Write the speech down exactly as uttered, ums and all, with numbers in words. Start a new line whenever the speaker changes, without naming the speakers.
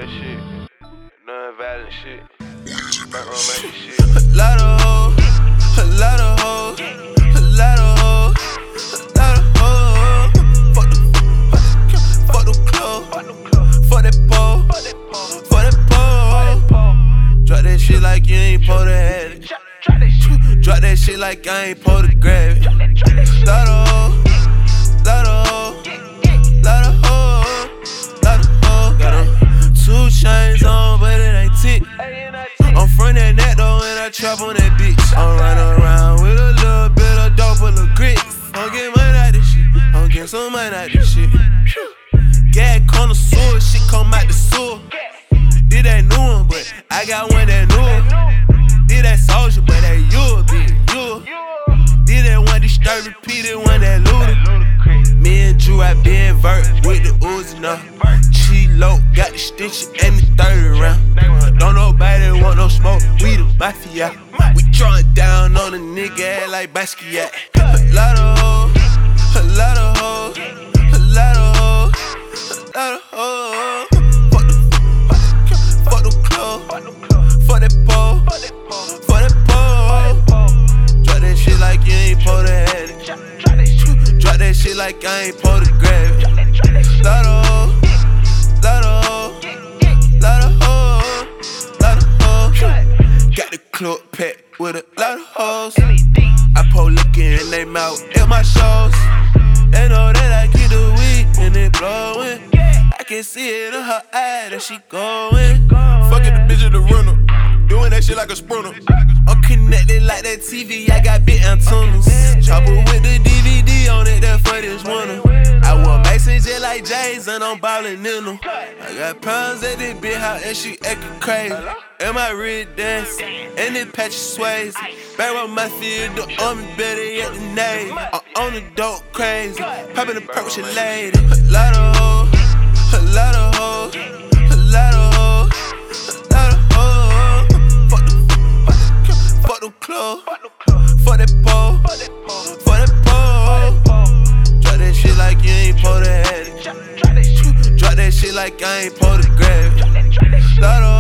shit. Non-violent shit. Backroom making shit.
A lot of hoes, a lot of hoes, a lot of hoes, a lot of hoes. Fuck the, fuck the clothes, fuck that pole, fuck that pole. Drop that shit like you ain't supposed to have it. Drop that shit like I ain't supposed to grab it. Lot of hoes, lot of hoes, lot of hoes, lot of hoes. Got them two chains on, but it ain't tick. I'm from that net though, and I trap on that bitch. I'm running around with a little bit of dope, a little grit. I'm getting money out this shit. I'm getting some money out this shit. Gag connoisseur, shit come out the sewer. Did that new one, but I got one that new. Did that soldier, but that you, bitch, you. Did that one disturb, repeated one that looted. Me and Drew, I been vert with the Uzi now. Chilo, got the stitch and the thirty round. Don't nobody want no smoke, we the mafia. We drawing down on a nigga head like Basquiat. A lot of hoes, a lot of hoes, a lot of hoes, a lot of hoes. Fuck the, fuck the clothes, fuck that pole, fuck that pole. Drop that shit like you ain't supposed to have it. Drop that shit like I ain't supposed to grab it. Lot of hoes, lot of hoes, lot of hoes, lot of hoes. Got the club packed with a lot of hoes. I po looking in they mouth at my shows. They know that I get the weed and it blowing. I can see it in her eye that she going.
Fucking the bitch at the runner, doing that shit like a sprinter.
I'm connected like that T V, I got big antennas. Chopper with the D V D on it, that for this winter. I wear Mason just like J's and I'm ballin' in them. I got pounds at this big house and she actin' crazy. And my red dance, and this patch sways. Back on my field, the army better yet the name. I'm on the dope crazy, poppin' the perk with your lady. A lot of hoes, a lot of hoes, a lot of hoes, a lot of hoes. Fuck the, fuck the clothes, fuck that pole, fuck that pole. Drop that shit like you ain't supposed to have it. Drop that shit like I ain't supposed to grab it. Lot of